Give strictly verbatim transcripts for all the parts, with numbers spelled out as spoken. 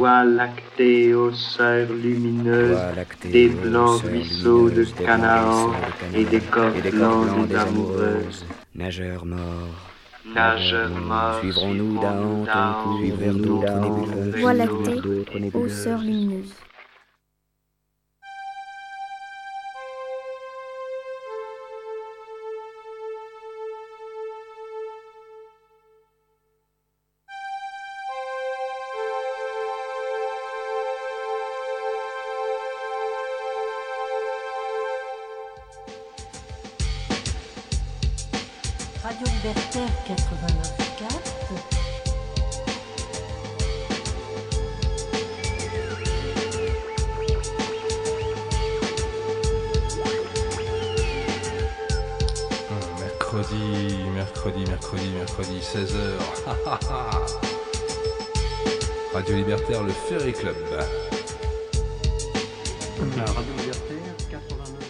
Voie lactée aux sœurs lumineuses, des blancs ruisseaux de Canaan et des corps blancs des amoureuses. Nageurs morts, Nageurs morts, suivrons-nous d'un ton court vers d'autres nébuleuses. Voie lactée aux sœurs lumineuses. Radio Libertaire quatre-vingt-neuf virgule quatre. Mercredi, mercredi, mercredi, mercredi, seize heures. Radio Libertaire, le Ferry Club. La Radio Libertaire quatre-vingt-neuf.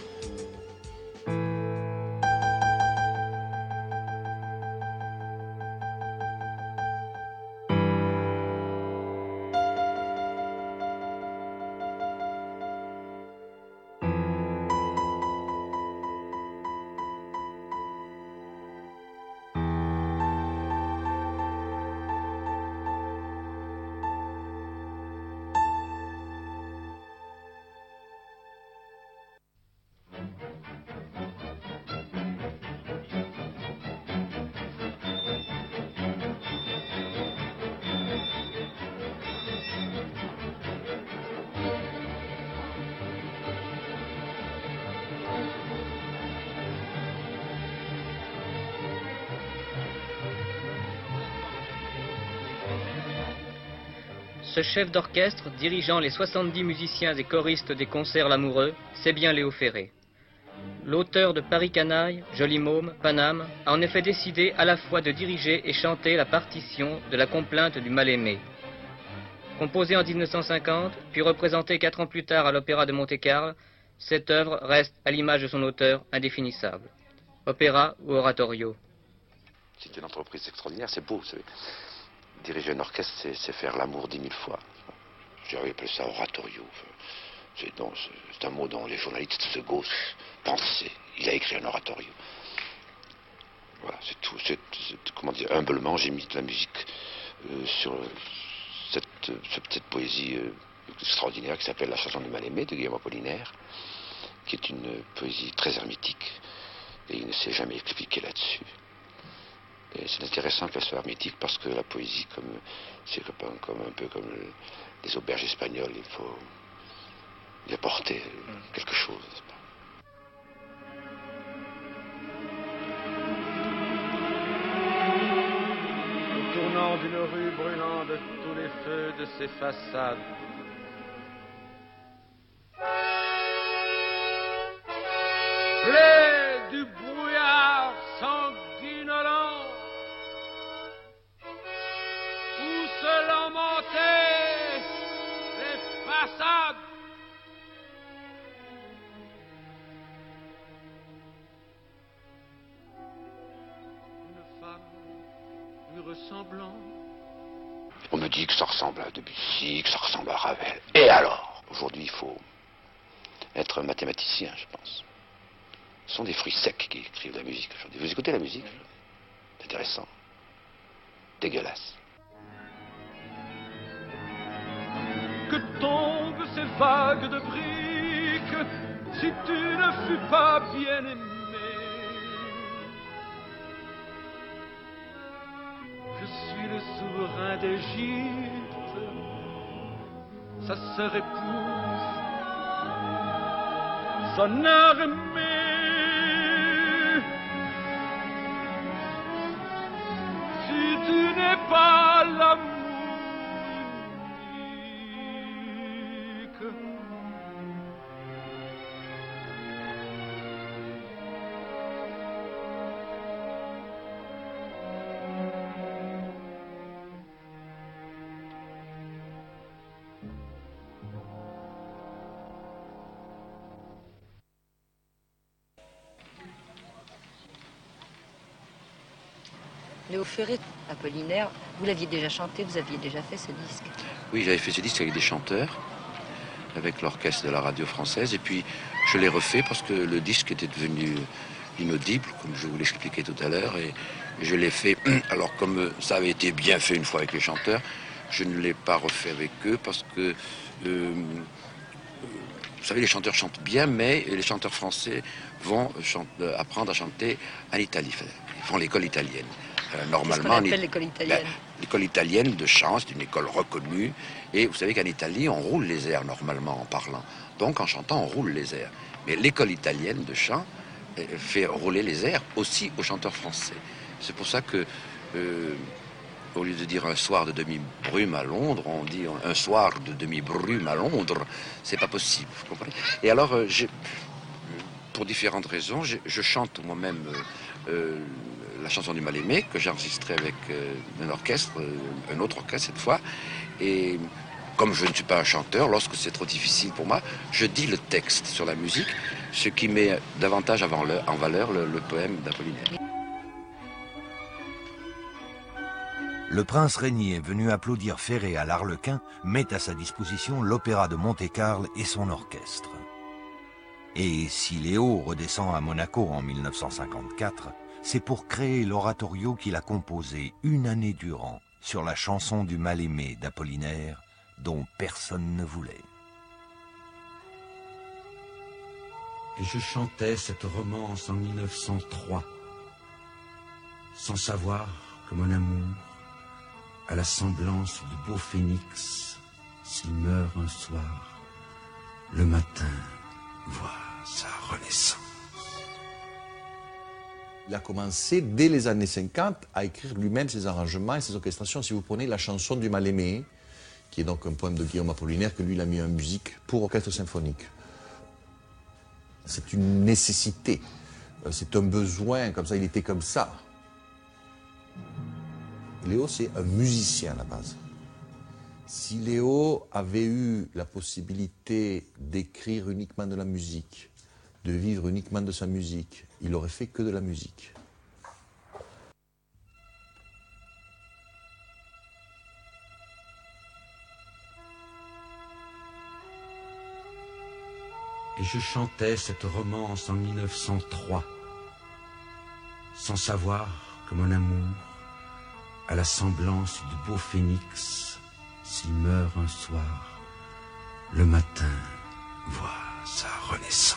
Ce chef d'orchestre, dirigeant les soixante-dix musiciens et choristes des concerts L'Amoureux, c'est bien Léo Ferré. L'auteur de Paris Canaille, Joli Môme, Paname, a en effet décidé à la fois de diriger et chanter la partition de la complainte du mal-aimé. Composée en dix-neuf cent cinquante, puis représentée quatre ans plus tard à l'Opéra de Monte-Carlo, cette œuvre reste, à l'image de son auteur, indéfinissable. Opéra ou oratorio? C'est une entreprise extraordinaire, c'est beau, vous savez. Diriger un orchestre, c'est, c'est faire l'amour dix mille fois. J'aurais appelé ça oratorio. C'est, donc, c'est un mot dont les journalistes de gauche pensaient. Il a écrit un oratorio. Voilà, c'est tout. C'est, c'est, comment dire, humblement, j'ai mis de la musique euh, sur cette, cette, cette poésie euh, extraordinaire qui s'appelle La chanson du mal-aimé de Guillaume Apollinaire, qui est une poésie très hermétique, et il ne s'est jamais expliqué là-dessus. Et c'est intéressant qu'elle soit hermétique parce que la poésie, comme, c'est comme, comme un peu comme le, les auberges espagnoles, il faut y apporter quelque chose. Au tournant d'une rue brûlant de tous les feux de ses façades, blé du brouillard sanguinolent, où se lamentaient les façades. Une femme lui ressemblant. On me dit que ça ressemble à Debussy, que ça ressemble à Ravel. Et alors? Aujourd'hui, il faut être un mathématicien, je pense. Ce sont des fruits secs qui écrivent la musique aujourd'hui. Vous écoutez la musique? C'est intéressant. Dégueulasse. Que tombent ces vagues de briques si tu ne fus pas bien aimé. Je suis le souverain d'Égypte, sa sœur épouse, son armée. Si tu n'es pas l'amour unique, Léo Ferré, Apollinaire, vous l'aviez déjà chanté, vous aviez déjà fait ce disque? Oui, j'avais fait ce disque avec des chanteurs, avec l'orchestre de la radio française, et puis je l'ai refait parce que le disque était devenu inaudible, comme je vous l'expliquais tout à l'heure, et je l'ai fait, alors comme ça avait été bien fait une fois avec les chanteurs, je ne l'ai pas refait avec eux parce que, euh, vous savez, les chanteurs chantent bien, mais les chanteurs français vont chanter, apprendre à chanter en Italie, ils font l'école italienne. Euh, normalement, Qu'est-ce qu'on appelle l'école italienne? Ben, l'école italienne de chant, c'est une école reconnue. Et vous savez qu'en Italie, on roule les airs normalement en parlant. Donc en chantant, on roule les airs. Mais l'école italienne de chant euh, fait rouler les airs aussi aux chanteurs français. C'est pour ça que, euh, au lieu de dire un soir de demi-brume à Londres, on dit un soir de demi-brume à Londres. C'est pas possible, vous comprenez? Et alors, euh, j'ai, pour différentes raisons, je, je chante moi-même euh, euh, la chanson du Mal-Aimé, que j'ai enregistrée avec euh, un orchestre, euh, un autre orchestre cette fois. Et comme je ne suis pas un chanteur, lorsque c'est trop difficile pour moi, je dis le texte sur la musique, ce qui met davantage avant le, en valeur le, le poème d'Apollinaire. Le prince Régnier, venu applaudir Ferré à l'Arlequin, met à sa disposition l'Opéra de Monte-Carlo et son orchestre. Et si Léo redescend à Monaco en mille neuf cent cinquante-quatre, c'est pour créer l'oratorio qu'il a composé une année durant sur la chanson du Mal-Aimé d'Apollinaire, dont personne ne voulait. Et je chantais cette romance en mille neuf cent trois, sans savoir que mon amour, à la semblance du beau phénix, s'il meurt un soir, le matin voit sa renaissance. Il a commencé dès les années cinquante à écrire lui-même ses arrangements et ses orchestrations. Si vous prenez la chanson du Mal-Aimé, qui est donc un poème de Guillaume Apollinaire que lui il a mis en musique pour orchestre symphonique. C'est une nécessité, c'est un besoin, comme ça, il était comme ça. Léo, c'est un musicien à la base. Si Léo avait eu la possibilité d'écrire uniquement de la musique, de vivre uniquement de sa musique, il aurait fait que de la musique. Et je chantais cette romance en mille neuf cent trois, sans savoir que mon amour, à la semblance du beau phénix, s'il meurt un soir, le matin voit sa renaissance.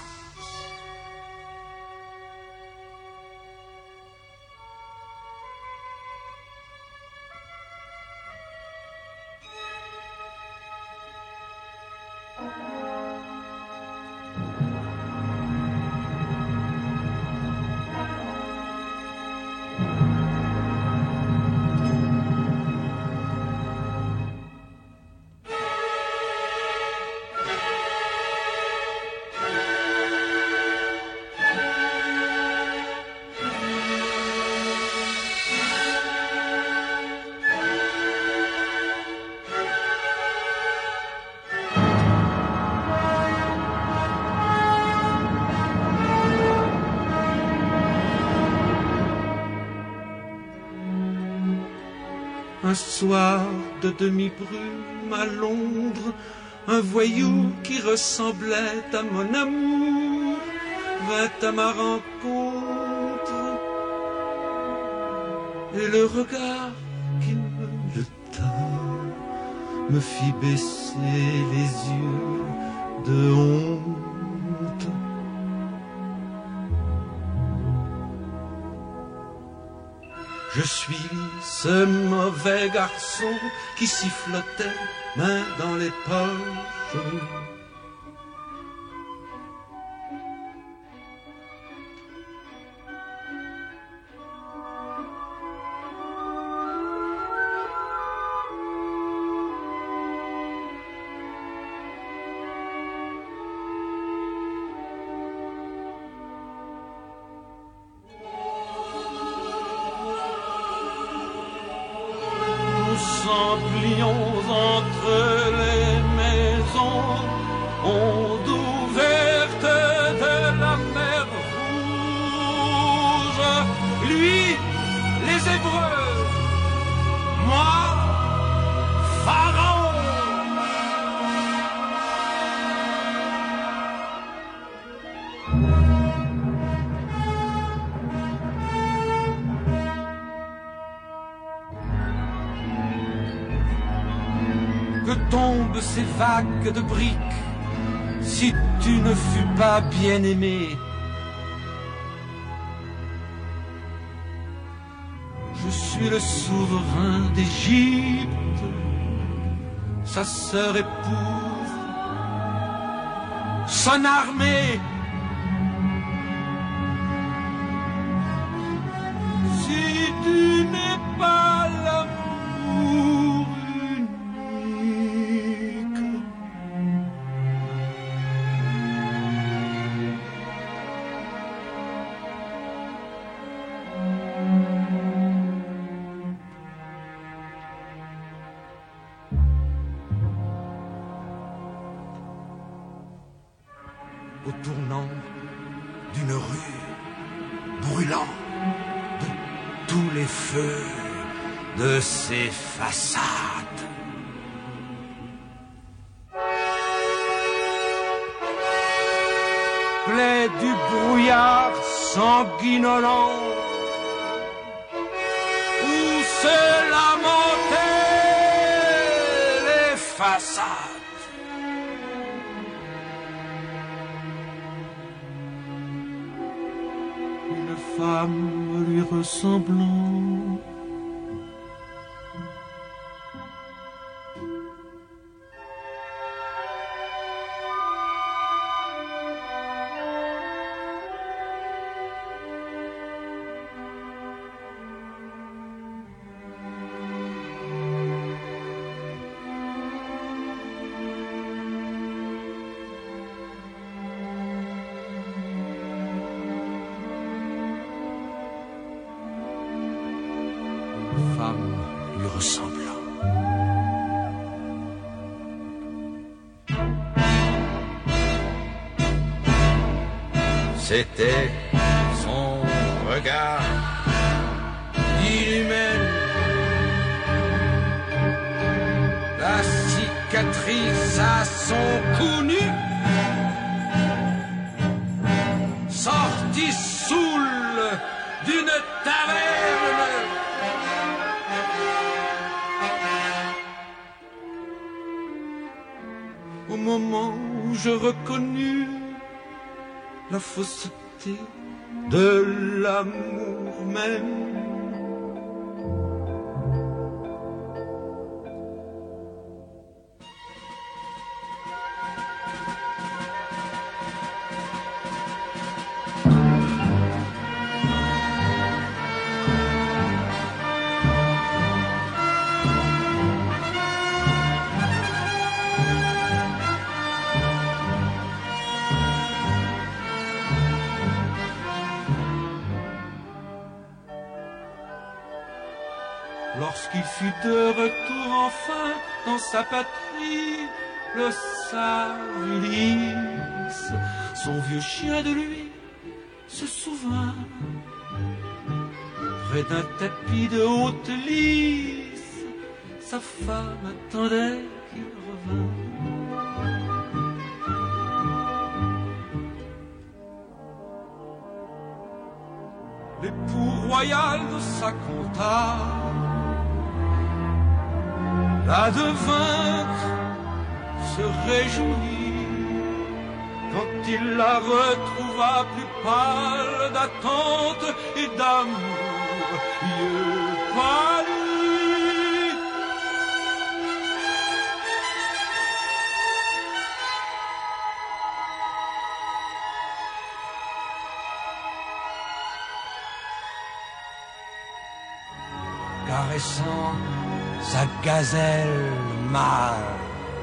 Un soir de demi-brume à Londres, un voyou qui ressemblait à mon amour vint à ma rencontre, et le regard qu'il me jeta me fit baisser les yeux de honte. Je suis ce mauvais garçon qui sifflotait, main dans les poches. Nous s'emplions entre les maisons que tombent ces vagues de briques, si tu ne fus pas bien aimé. Je suis le souverain d'Égypte, sa sœur épouse, son armée. Si tu n'es pas l'amour unique, au tournant d'une rue brûlant de tous les feux de ces façades, plaie du brouillard sanguinolent où se lamentaient les façades. Femme lui ressemblant, femme lui ressemblant. C'était son regard inhumaine, la cicatrice à son cou nu, sortie saoule d'une taverne. Au moment où je reconnus la fausseté de l'amour même, lorsqu'il fut de retour enfin dans sa patrie, le Savulis, son vieux chien de lui, se souvint. Près d'un tapis de haute lisse, sa femme attendait qu'il revînt. L'époux royal de sa compta la de vaincre se réjouit quand il la retrouva plus pâle d'attente et d'amour, yeux pâlis. Caressant sa gazelle mâle,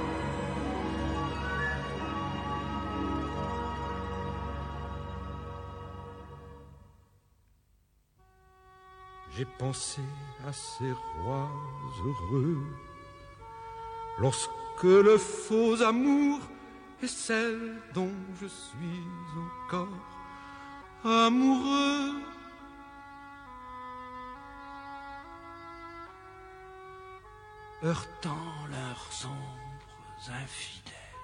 j'ai pensé à ces rois heureux, lorsque le faux amour est celle dont je suis encore amoureux. Heurtant leurs ombres infidèles,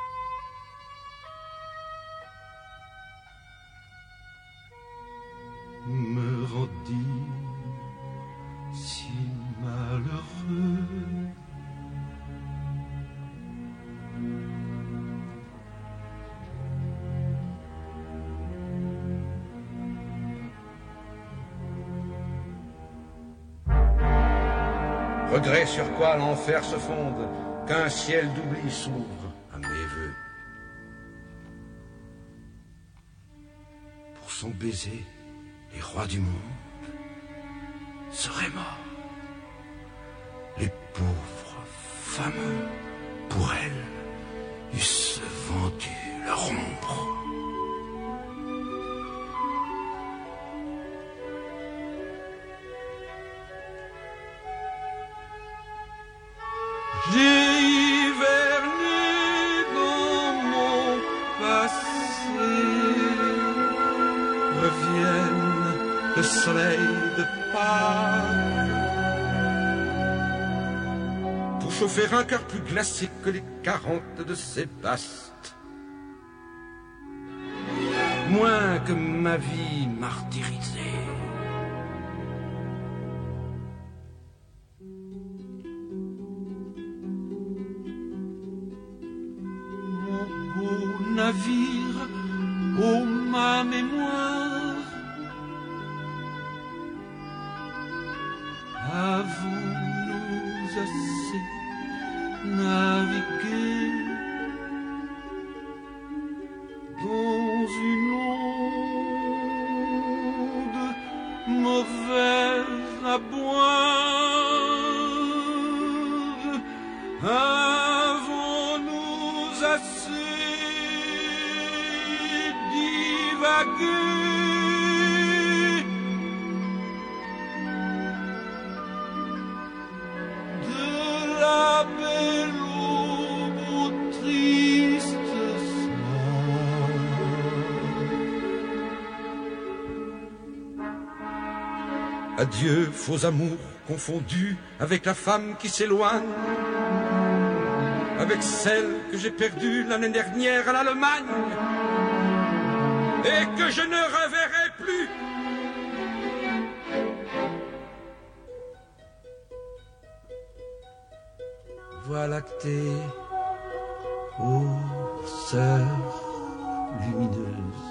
me rendit si malheureux. Regret sur quoi l'enfer se fonde, qu'un ciel d'oubli s'ouvre à mes voeux. Pour son baiser, les rois du monde seraient morts. Les pauvres fameux, pour elle, eussent vendu leur ombre. J'ai hiverné dans mon passé. Revienne le soleil de Pâques pour chauffer un cœur plus glacé que les quarante de Sébaste. Moins que ma vie martyrisée. Navire, ô ma mémoire, avons-nous assez navigué dans une onde mauvaise à boire? Avons-nous assez de la belle aube au triste soir? Adieu, faux amours confondus avec la femme qui s'éloigne, avec celle que j'ai perdue l'année dernière à l'Allemagne et que je ne reverrai plus. Voie lactée, ô sœur lumineuse,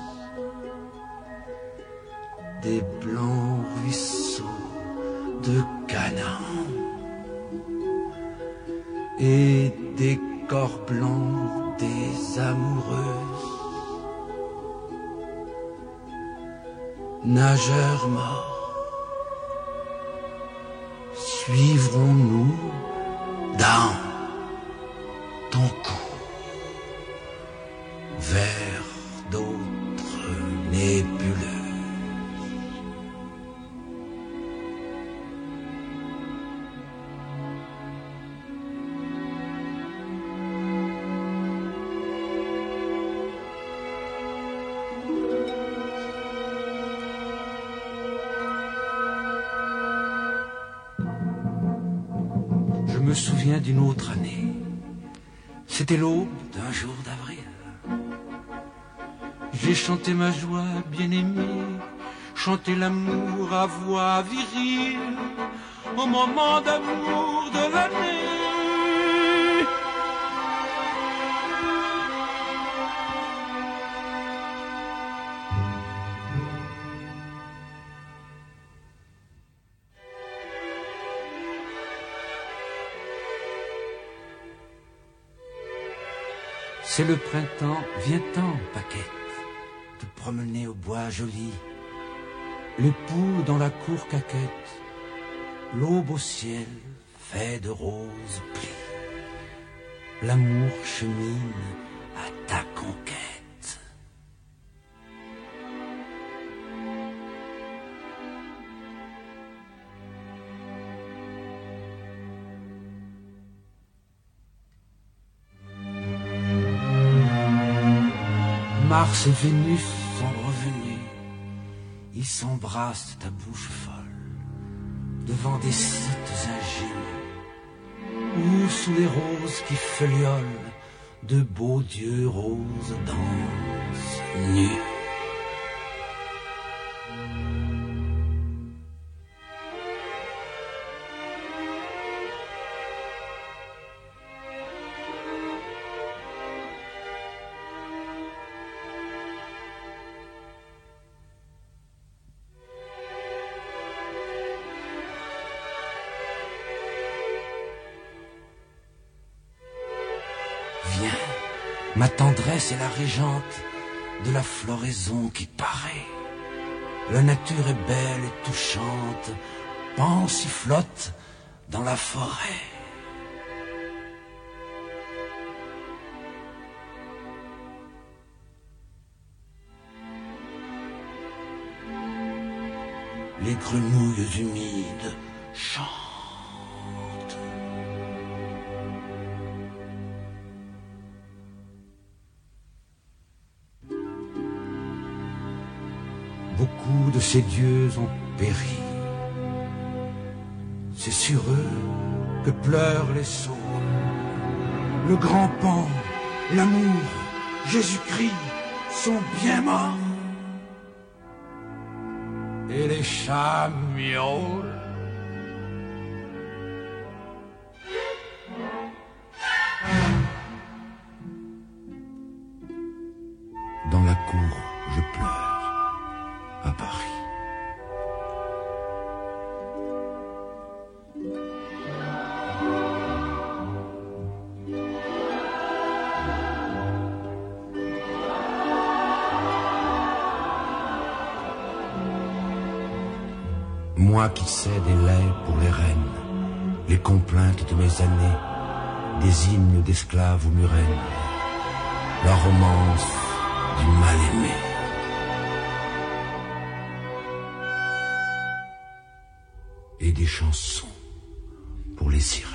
des blancs ruisseaux de Canaan et des corps blancs des amoureuses. Nageurs morts, suivrons-nous dans ton cours vers d'autres nébuleuses? Je me souviens d'une autre année. C'était l'aube d'un jour d'avril. J'ai chanté ma joie bien-aimée, chanté l'amour à voix virile, au moment d'amour de l'année. C'est le printemps, viens-t'en, Paquette, te promener au bois joli, les poules dans la cour caquette, l'aube au ciel fait de roses plis. L'amour chemine à ta conquête. Mars et Vénus sont revenus, ils s'embrassent ta bouche folle, devant des sites ingénus, où sous les roses qui feuillolent, de beaux dieux roses dansent nus. viens, ma tendresse est la régente de la floraison qui paraît. La nature est belle et touchante, pense et flotte dans la forêt. Les grenouilles humides chantent. Beaucoup de ces dieux ont péri. C'est sur eux que pleurent les saules. Le grand Pan, l'amour, Jésus-Christ sont bien morts. Et les chats miaulent. Dans la cour, je pleure, à Paris. Moi qui sais des laits pour les reines, les complaintes de mes années, des hymnes d'esclaves ou murènes, la romance du mal-aimé. Et des chansons pour les sirènes.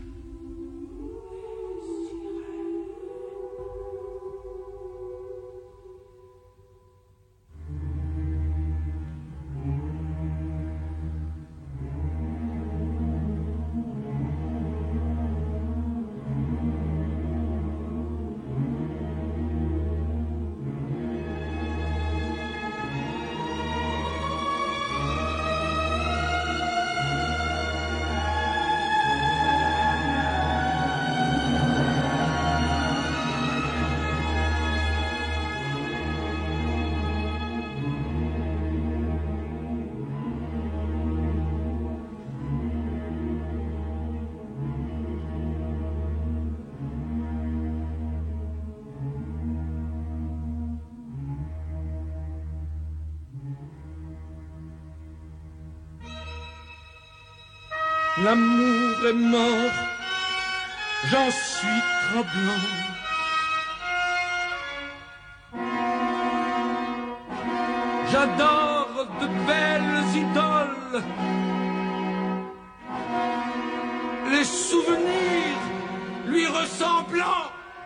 L'amour est mort, j'en suis tremblant. J'adore de belles idoles, les souvenirs lui ressemblant.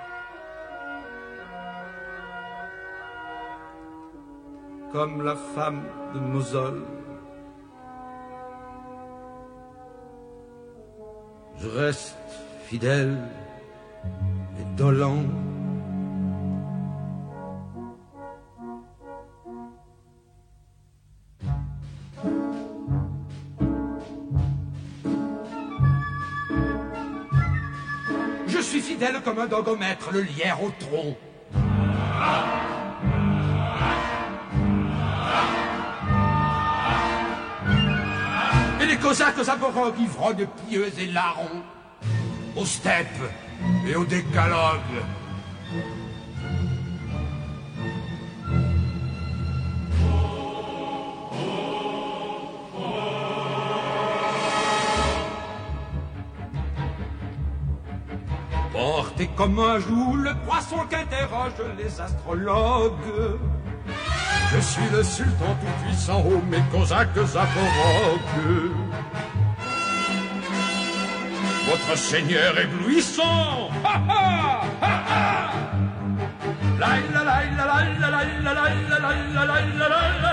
Comme la femme de Mosole. Je reste fidèle et dolent. Je suis fidèle comme un dogomètre, le lierre au tronc. Les cosaques zaporogues, ivrognes, pieux et larrons, aux steppes et au décalogue. Porté comme un joug, le poisson qu'interroge les astrologues. Je suis le sultan tout-puissant, ô mes cosaques zaporogues. Votre seigneur éblouissant, ha ha, ha ha. La la la la la la la la la la la la la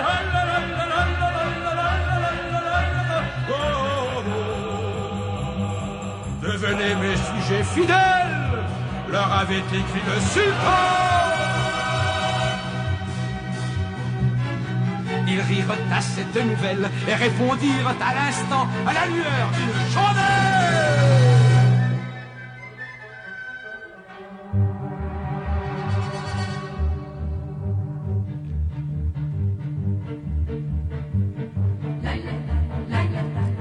la. Devenez mes sujets fidèles, leur avait écrit le sultan. Ils rirent à cette nouvelle et répondirent à l'instant à la lueur d'une chandelle.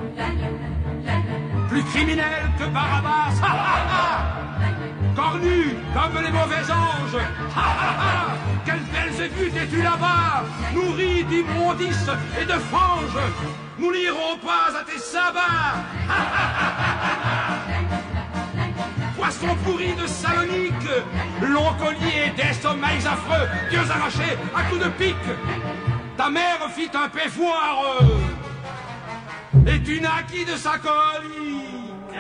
Plus criminel que Barabbas, ha ha ha. Cornu, vue comme les mauvais anges. Ha ha ha! Quelle belle zébute es-tu là-bas, nourrie d'immondices et de fanges. Nous n'irons pas à tes sabbats. Ha ha ha ha! Poisson pourri de Salonique, long collier des sommeils affreux, dieux arrachés à coups de pique. Ta mère fit un péfoire et tu naquis de sa colique.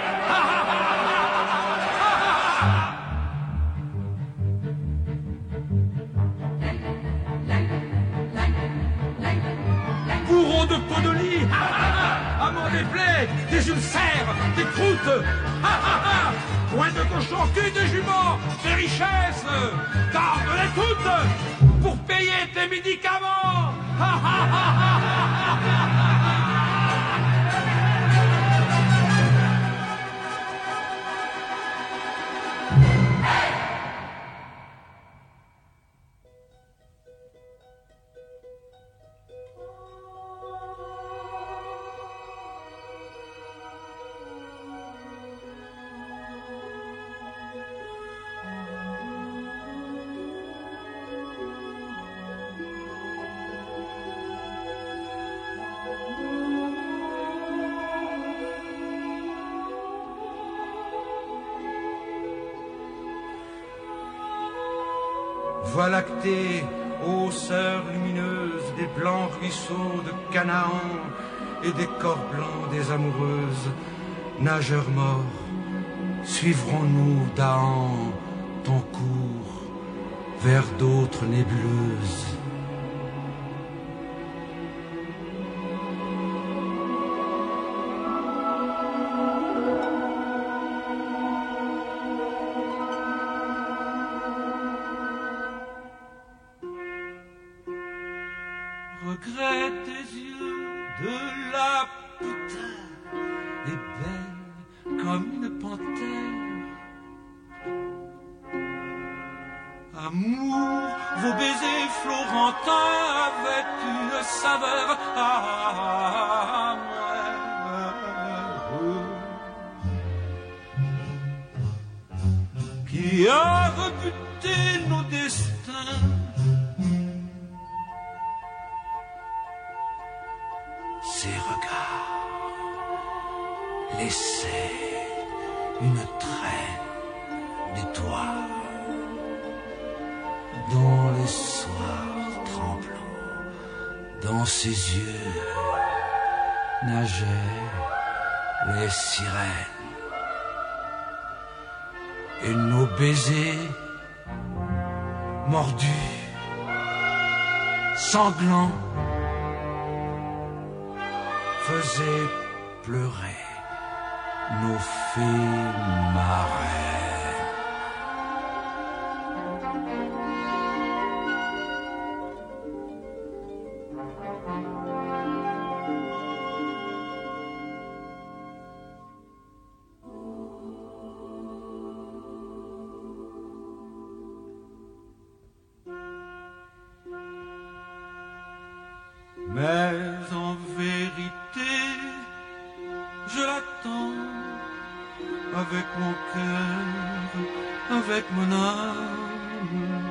Bourreau de peau de lit, amant des plaies, des ulcères, des croûtes. Point de cochon, cul de jument, des richesses, garde-les toutes pour payer tes médicaments. Voie lactée, ô sœurs lumineuses des blancs ruisseaux de Canaan et des corps blancs des amoureuses, nageurs morts, suivrons-nous d'Ahan ton cours vers d'autres nébuleuses? Regrette tes yeux de la putain et belle comme une panthère. Amour, vos baisers florentins avaient une saveur amère qui a rebuté nos destins. Ses regards laissaient une traîne d'étoiles dans les soirs tremblants. Dans ses yeux nageaient les sirènes et nos baisers mordus, sanglants, faisait pleurer nos fées marraines. Mais en vérité, je l'attends avec mon cœur, avec mon âme.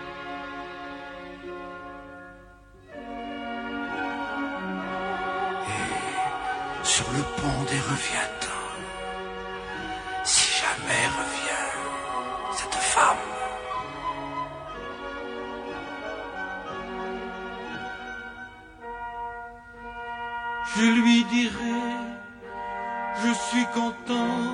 Et sur le pont des Reviatans, si jamais revient cette femme, je lui dirai, je suis content.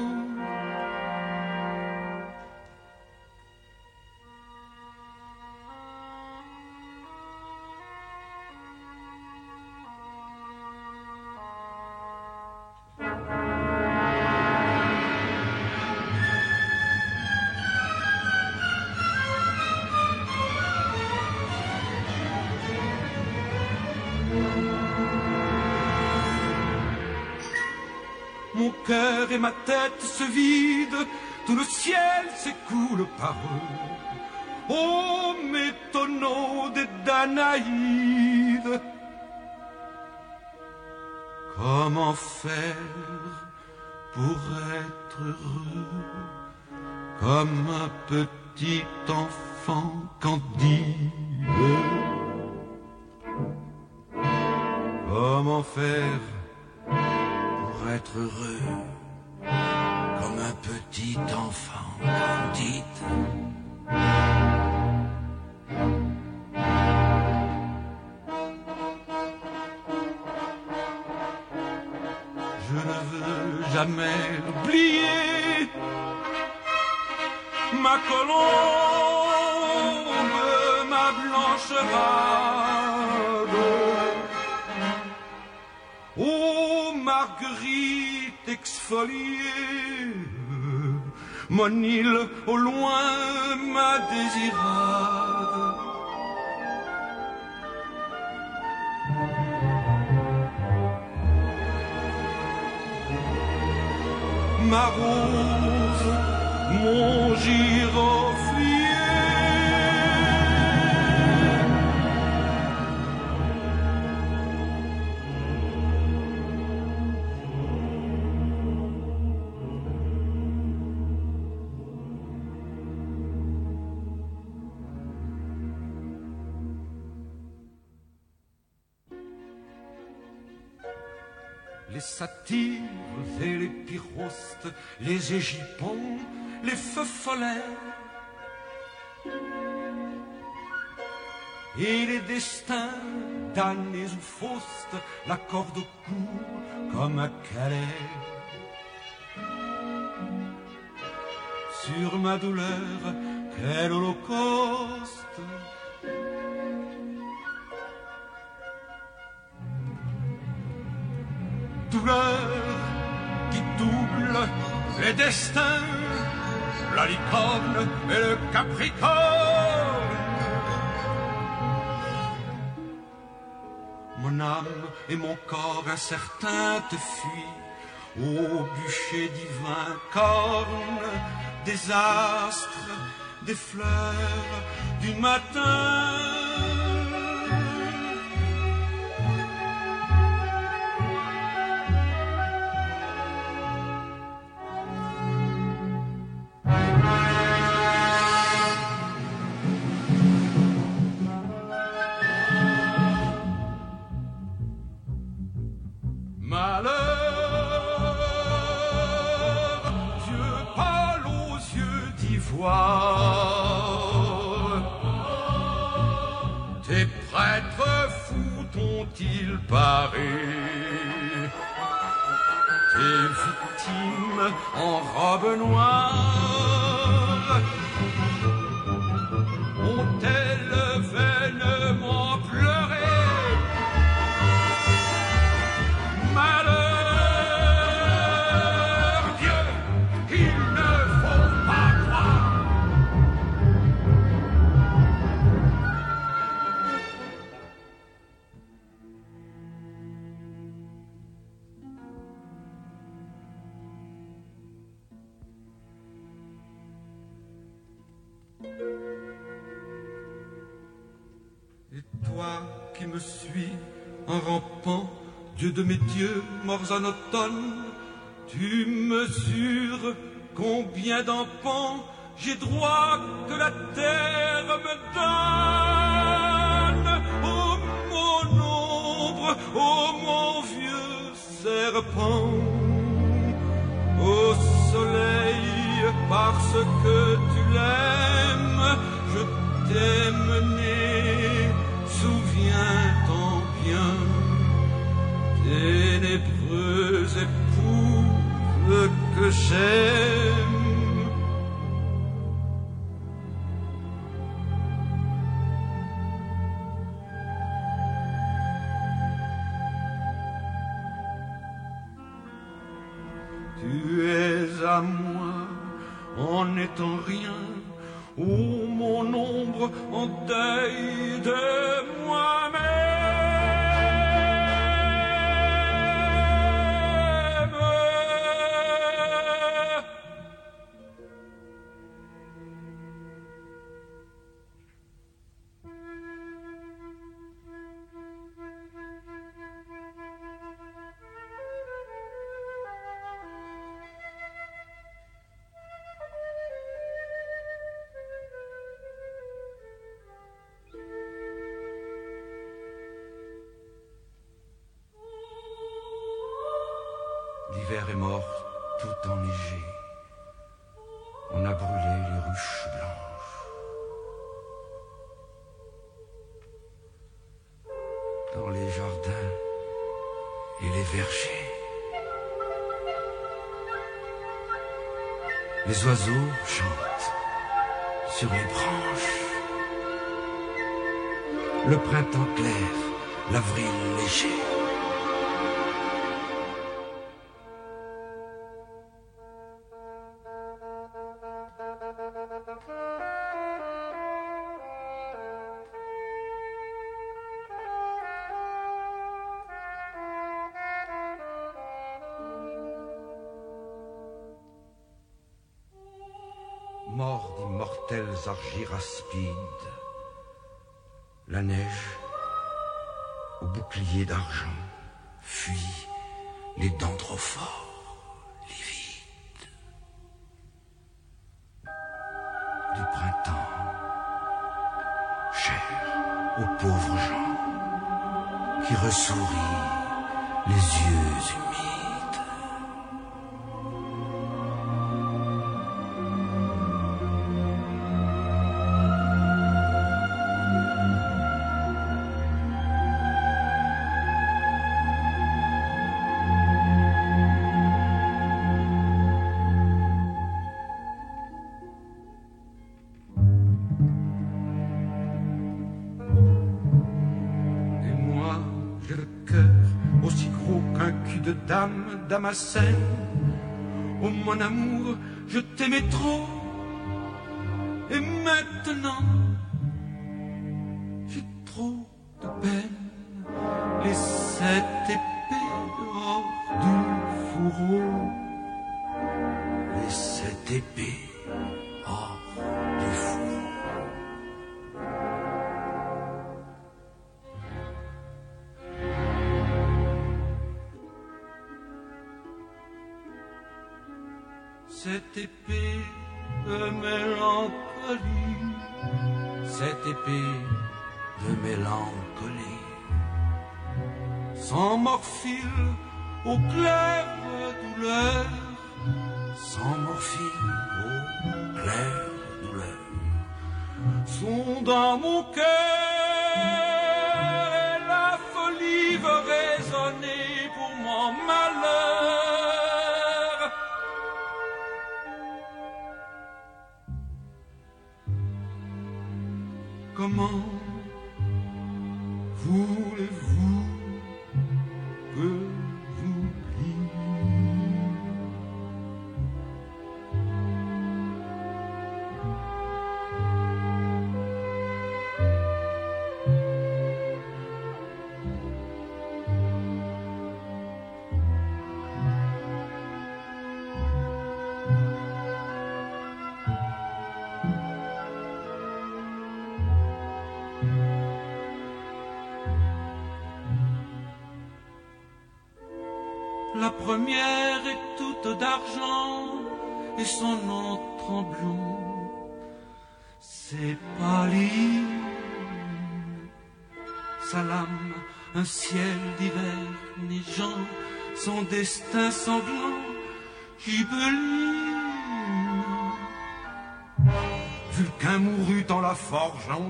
Mon cœur et ma tête se vident, tout le ciel s'écoule par eux. Ô mes tonneaux des Danaïdes, comment faire pour être heureux comme un petit enfant candide. Comment faire pour être heureux comme un petit enfant candide? Je ne veux jamais oublier ma colombe, ma blanche rade. Oh, Marguerite exfoliée, mon île au loin, ma désirade. Ma rose, mon giroflier. Les satyres et les pyrostes, les égippons, les feux follets et les destins damnés ou faustes, la corde au cou comme à Calais. Sur ma douleur, quel holocauste! Douleur qui double les destins, la licorne et le capricorne. Mon âme et mon corps incertain te fuient au bûcher divin, corne des astres, des fleurs du matin. Tes prêtres fous t'ont-ils paré? Tes victimes en robe noire ont-elles vainement pleuré? Malheur, Dieu, il ne faut pas croire. Et toi qui me suis en rampant, Dieu de mes dieux, morts en automne, tu mesures combien d'empans j'ai droit que la terre me donne. Oh mon ombre, oh mon vieux serpent, au soleil, parce que tu l'aimes, je t'ai mené, souviens-t'en bien, ténébreuse épouse que j'aime. Tu es à moi en n'étant rien, ô mon ombre en deuil de moi-même. est morte tout enneigée. On a brûlé les ruches blanches. Dans les jardins et les vergers, les oiseaux chantent sur les branches. Le printemps clair, l'avril léger. Mort d'immortels argyraspides, la neige, au bouclier d'argent, fuit les dendrophores livides du printemps, cher aux pauvres gens qui ressourient les yeux humides. Dame Damascène, oh mon amour, je t'aimais trop, et maintenant j'ai trop de peine. Les sept épées hors du fourreau, les sept épées hors du fourreau. Cette épée de mélancolie, cette épée de mélancolie, sans morphile au clair douleur, sans morphile au clair douleur, sont dans mon cœur et la folie veut résonner pour mon malheur. Comment voulez-vous que j'oublie? La première est toute d'argent et son nom tremblant, c'est Pauline. Sa lame, un ciel d'hiver neigeant, son destin sanglant, Ghibelline. Vulcain mourut en la forgeant,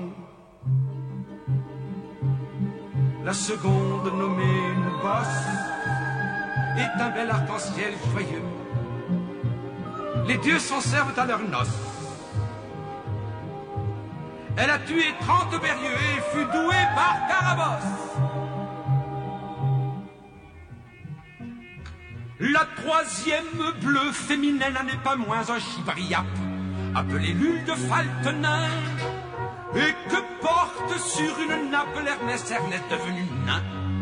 la seconde nommée une bosse est un bel arc-en-ciel joyeux. Les dieux s'en servent à leurs noces. Elle a tué trente berrieux et fut douée par Carabosse. La troisième bleue féminine n'en est pas moins un chibriap, appelé Lule de Faltenin, et que porte sur une nappe l'Ernest Ernest devenu nain.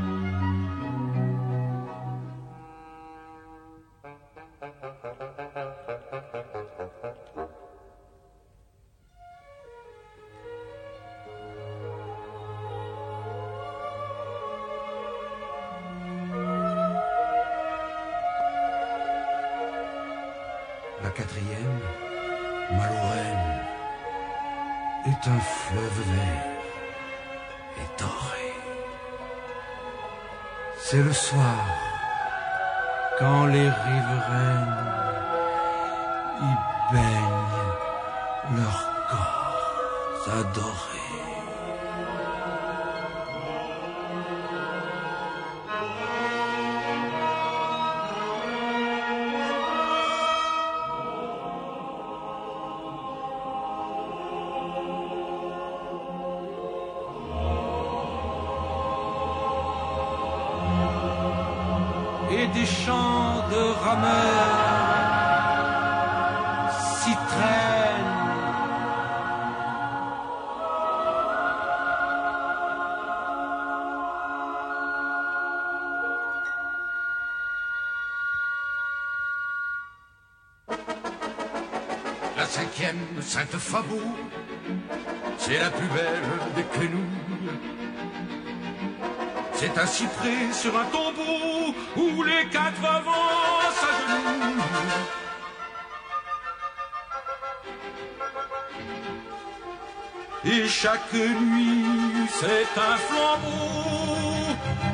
La quatrième, Malouraine, est un fleuve vert et doré. C'est le soir quand les riveraines y baignent leurs corps adorés. Et des chants de rameurs s'y traînent. La cinquième Sainte-Fabo, c'est la plus belle des quenouilles. C'est un cyprès sur un tombeau où les quatre vents s'agenouillent. Et chaque nuit, c'est un flambeau.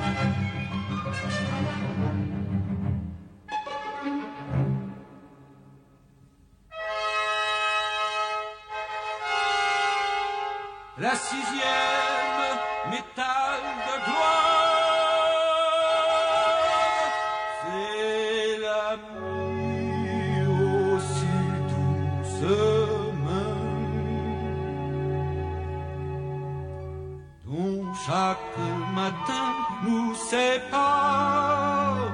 La sixième métal de gloire, c'est la nuit aussi doucement, dont chaque matin nous sépare.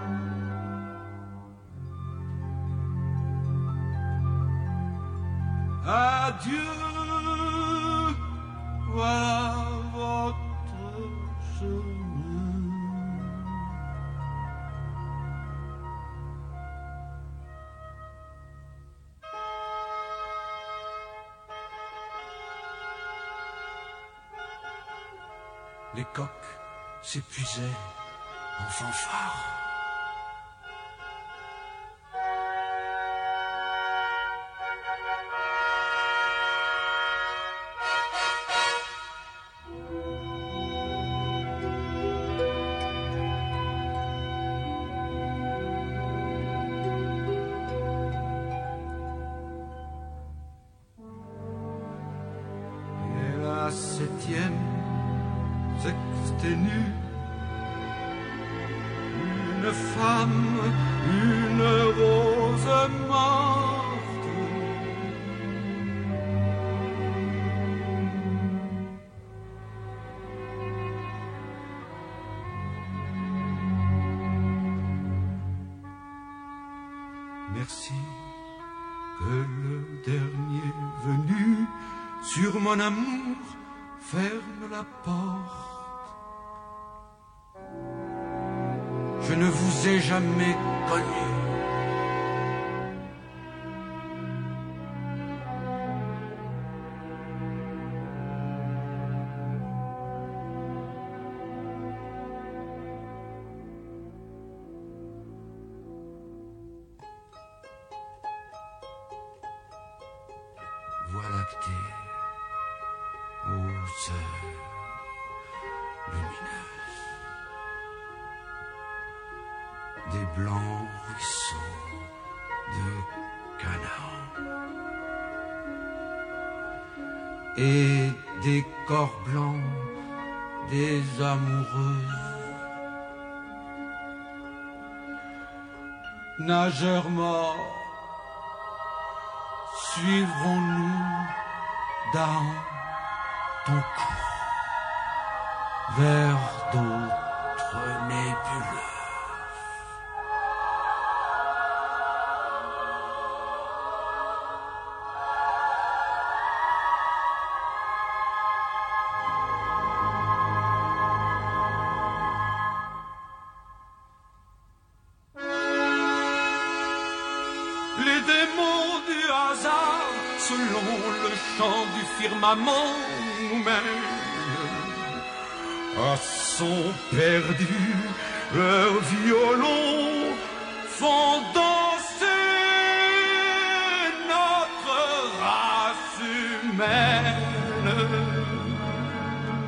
Adieu. Voilà votre chemin. Les coqs s'épuisaient en fanfare. Septième s'exténue, une femme, une rose morte. Merci que le dernier venu sur mon amour ferme la porte. Je ne vous ai jamais connu. Voie lactée, aux heures lumineuses, des blancs ruisseaux de Canaan et des corps blancs des amoureuses. Nageurs morts, suivrons-nous dans ton cours vers d'autres nébuleuses. Les démons du hasard, selon le chant du firmament, nous mènent à son perdu. Leurs violons font danser notre race humaine.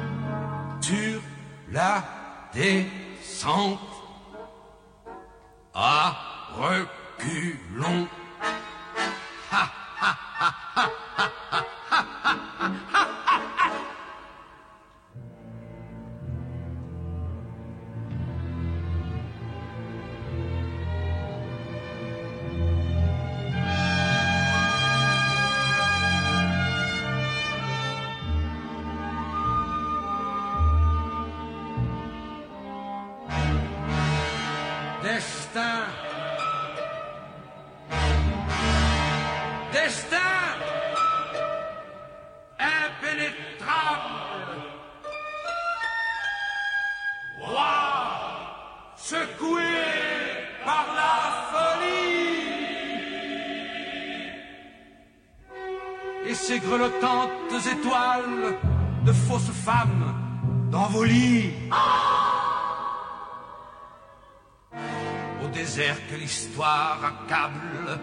Sur la descente, à reculons. Ha, ha, ha, ha, ha, ha, ha, ha, ha. Destin, destin, impénétrable, roi, secoué par la folie, et ces grelottantes étoiles de fausses femmes dans vos lits. Au désert que l'histoire accable,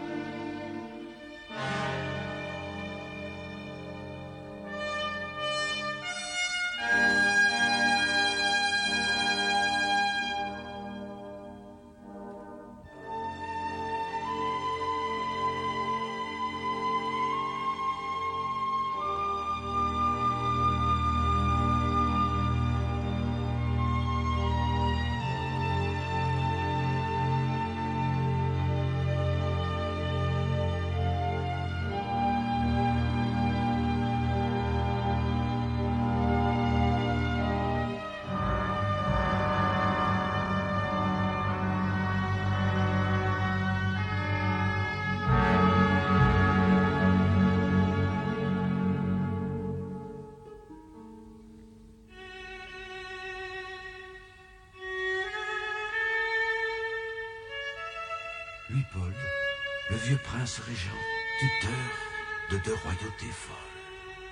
Louis-Paul, le vieux prince régent, tuteur de deux royautés folles.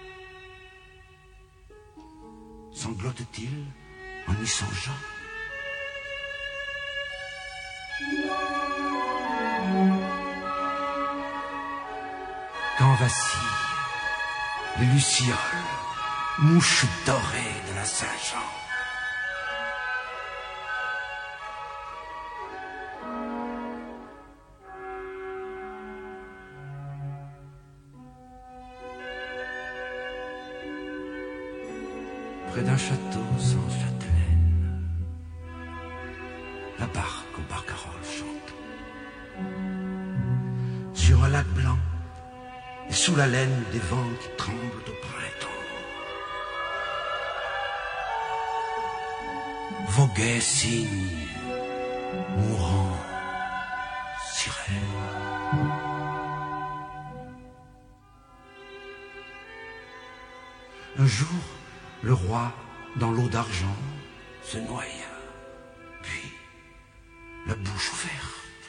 Sanglote-t-il en y songeant? Quand vacillent les lucioles, mouches dorées de la Saint-Jean. Près d'un château sans châtelaine, la barque aux barcaroles chante. Sur un lac blanc et sous la laine des vents qui tremblent au printemps, voguait cygne, mourant, sirène. Un jour, le roi, dans l'eau d'argent, se noya, puis, la bouche ouverte,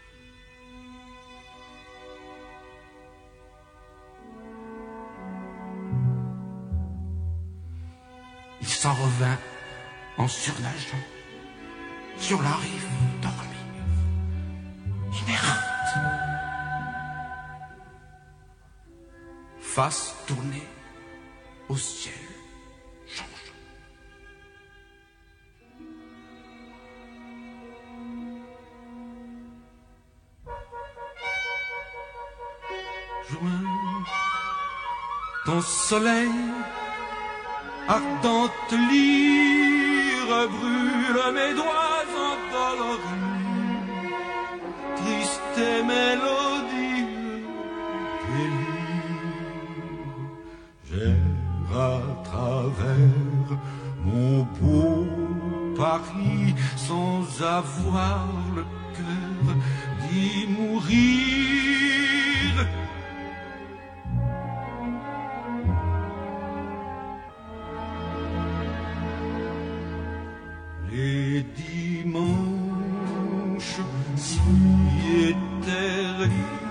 il s'en revint en surnageant sur la rive dormir, inerte, face tournée au ciel. Juin, ton soleil, ardente lyre, brûle mes doigts endoloris, triste et mélodie, délire. J'erre à travers mon beau Paris sans avoir le cœur d'y mourir. Les dimanches si éternels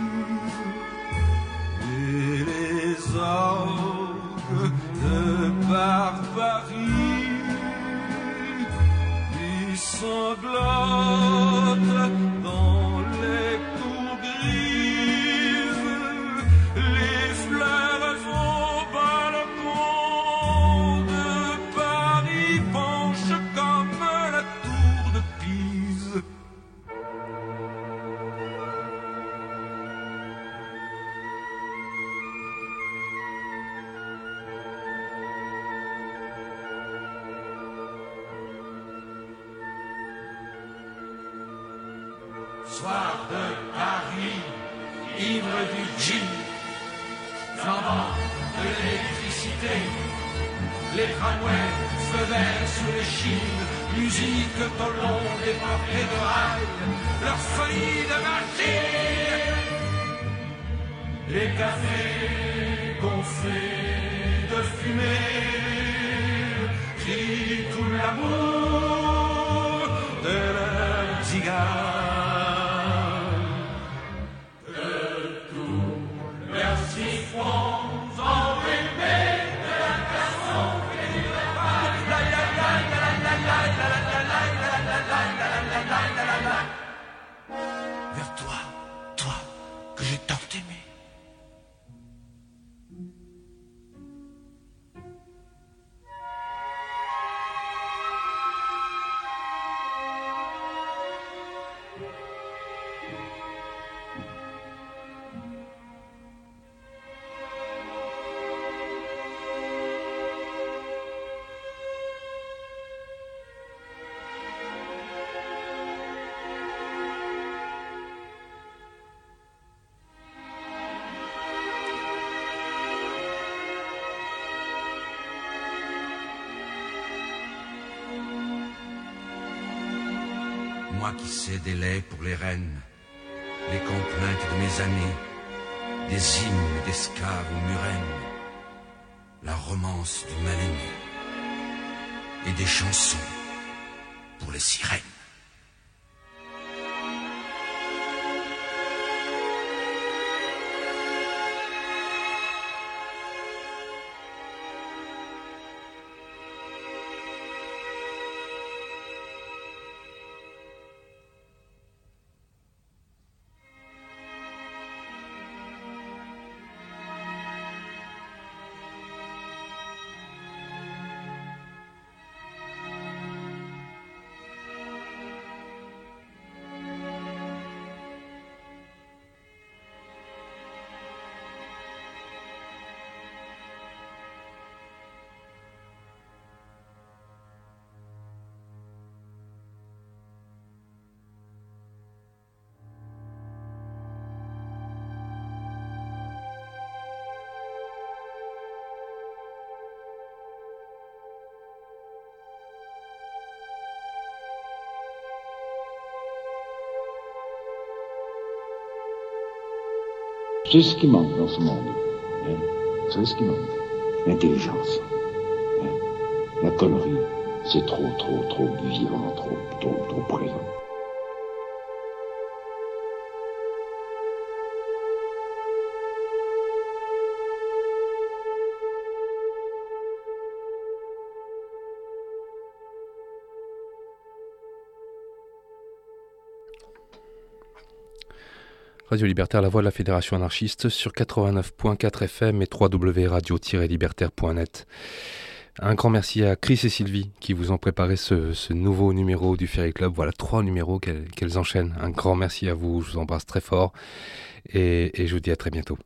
et les orgues de barbarie, les sanglants soir de Paris, ivre du gin, flambant de l'électricité, les tramways se verrent sous les chines, musique au long des portées de rails, leur folie de machine. Les cafés gonflés de fumée crient tout l'amour de leurs cigares, de tous leurs siphons enrhumés de la garçon et du repas. La la la la la la la la la la la. Vers toi, toi que j'ai tant aimé. Moi qui sais des laits pour les reines, les complaintes de mes années, des hymnes d'esclaves aux murènes, la romance du mal-aimé et des chansons pour les sirènes. C'est ce qui manque dans ce monde. Hein? C'est ce qui manque. L'intelligence. Hein? La connerie. C'est trop, trop, trop vivant, trop, trop, trop présent. Radio Libertaire, la voix de la Fédération anarchiste sur quatre-vingt-neuf point quatre F M et w w w point radio tiret libertaire point net. Un grand merci à Chris et Sylvie qui vous ont préparé ce, ce nouveau numéro du Ferry Club. Voilà, trois numéros qu'elles, qu'elles enchaînent. Un grand merci à vous, je vous embrasse très fort et, et je vous dis à très bientôt.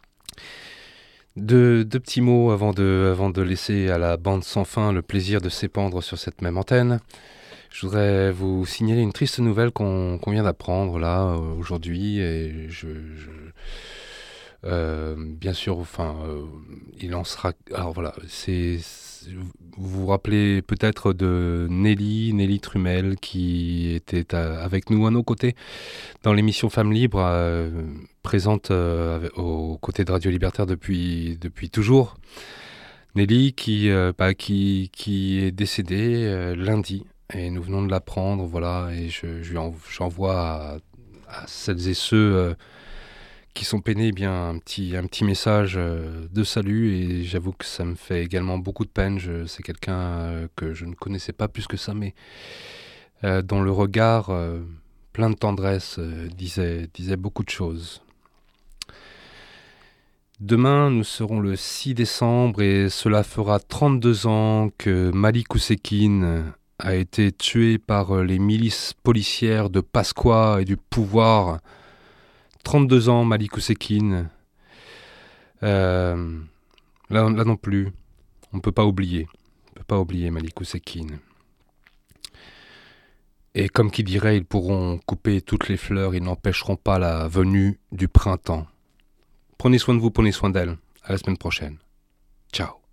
Deux, deux petits mots avant de, avant de laisser à la bande sans fin le plaisir de s'épandre sur cette même antenne. Je voudrais vous signaler une triste nouvelle qu'on, qu'on vient d'apprendre là euh, aujourd'hui et je, je euh, bien sûr, enfin, euh, il en sera. Alors voilà, c'est, c'est vous vous rappelez peut-être de Nelly, Nelly Trumel qui était à, avec nous à nos côtés dans l'émission Femmes Libres, euh, présente euh, aux côtés de Radio Libertaire depuis depuis toujours. Nelly qui euh, bah, qui qui est décédée euh, lundi. Et nous venons de l'apprendre, voilà, et je, je lui en, j'envoie à, à celles et ceux euh, qui sont peinés, eh bien un petit, un petit message euh, de salut, et j'avoue que ça me fait également beaucoup de peine. Je, c'est quelqu'un euh, que je ne connaissais pas plus que ça, mais euh, dont le regard euh, plein de tendresse euh, disait, disait beaucoup de choses. Demain, nous serons le six décembre, et cela fera trente-deux ans que Malik Oussekine a été tué par les milices policières de Pasqua et du pouvoir. trente-deux ans, Malik Oussekine. Euh, là, là non plus, on ne peut pas oublier. On ne peut pas oublier Malik Oussekine. Et comme qui dirait, ils pourront couper toutes les fleurs, ils n'empêcheront pas la venue du printemps. Prenez soin de vous, prenez soin d'elle. À la semaine prochaine. Ciao.